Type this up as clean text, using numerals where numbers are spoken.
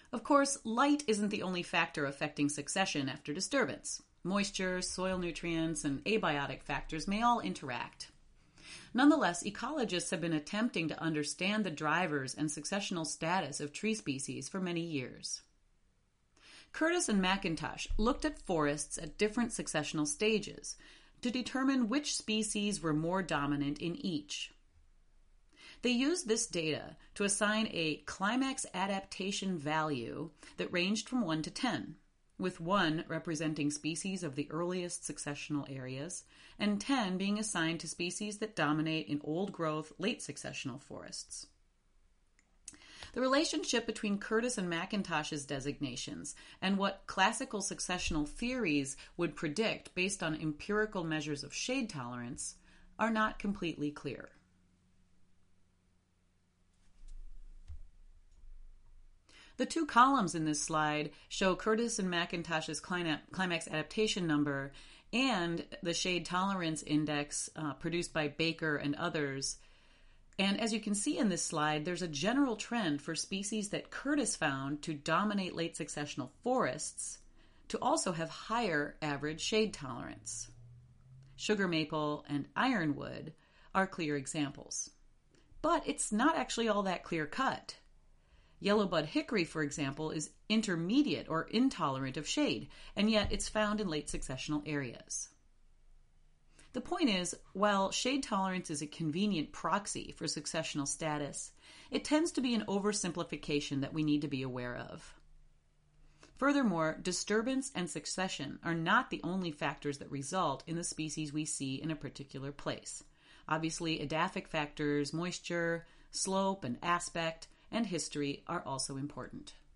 Of course, light isn't the only factor affecting succession after disturbance. Moisture, soil nutrients, and abiotic factors may all interact. Nonetheless, ecologists have been attempting to understand the drivers and successional status of tree species for many years. Curtis and McIntosh looked at forests at different successional stages to determine which species were more dominant in each. They used this data to assign a climax adaptation value that ranged from 1 to 10, with 1 representing species of the earliest successional areas, and 10 being assigned to species that dominate in old-growth, late successional forests. The relationship between Curtis and McIntosh's designations and what classical successional theories would predict based on empirical measures of shade tolerance are not completely clear. The 2 columns in this slide show Curtis and McIntosh's climax adaptation number and the shade tolerance index produced by Baker and others. And as you can see in this slide, there's a general trend for species that Curtis found to dominate late successional forests to also have higher average shade tolerance. Sugar maple and ironwood are clear examples. But it's not actually all that clear-cut. Yellowbud hickory, for example, is intermediate or intolerant of shade, and yet it's found in late successional areas. The point is, while shade tolerance is a convenient proxy for successional status, it tends to be an oversimplification that we need to be aware of. Furthermore, disturbance and succession are not the only factors that result in the species we see in a particular place. Obviously, edaphic factors, moisture, slope, and aspect, and history are also important.